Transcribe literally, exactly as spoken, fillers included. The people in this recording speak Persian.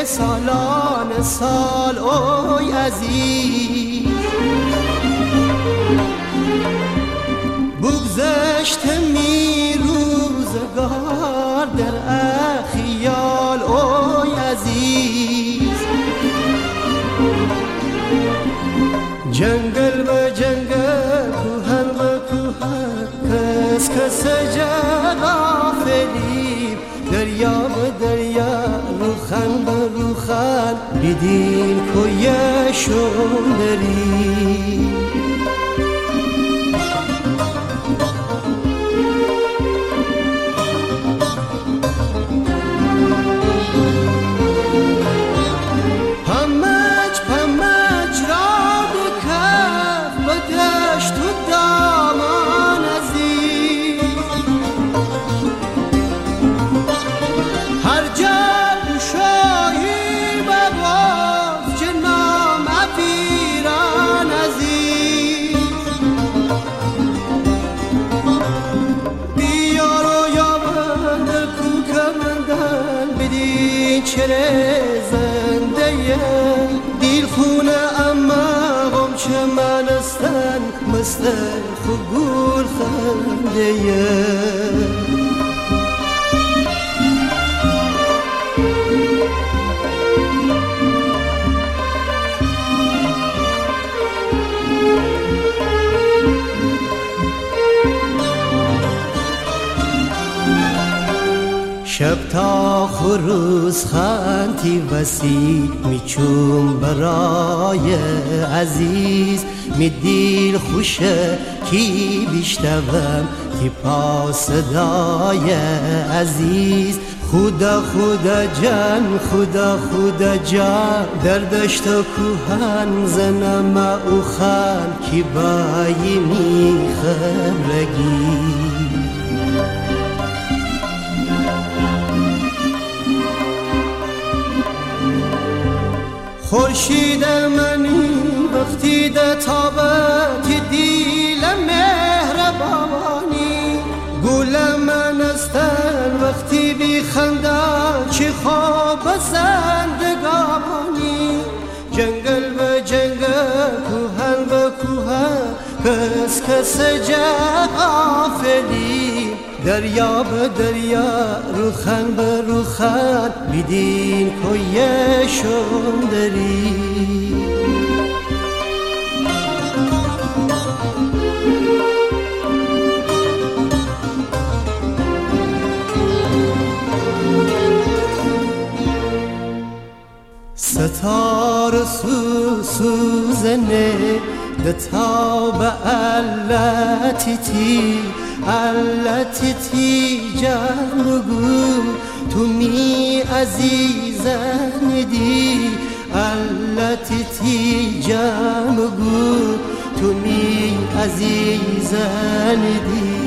سالان سال اوی عزیز بگذشت می روزگار در اخیال اوی عزیز جنگل به جنگل کوهن به کوهن کس کس جغافلی دریا به دریا روخن به روخن دیدین کویشون داری پمج پمج را بکف به دشت و دامان عزیز هر جا بشایی بباز جنام پیران عزیز بیار و یابند کوک مندن بدین چره زنده دیل خونه اما غم چه منستن مستر خگول خنده شب تا خروز خانتی وسیع میچوم برای عزیز می دیل خوشه کی بیشتوم کی پا صدای عزیز خدا خدا جان خدا خدا جان در دشت و کوهن زنم او خان کی بایی می خبرگی خورشید منی وقتی ده تابت دیل مهربانی گل من استن وقتی بی خنده چی خواب زندگانی جنگل به جنگل کوهن به کوهن کس کس جغافلی دریا به دریا روخن به روخن بیدین کویشون داری ستاره سو سوزنه دتا به علتیتی علتیتی جان بگو تو می عزیزن دی علتیتی جان بگو تو می عزیزن دی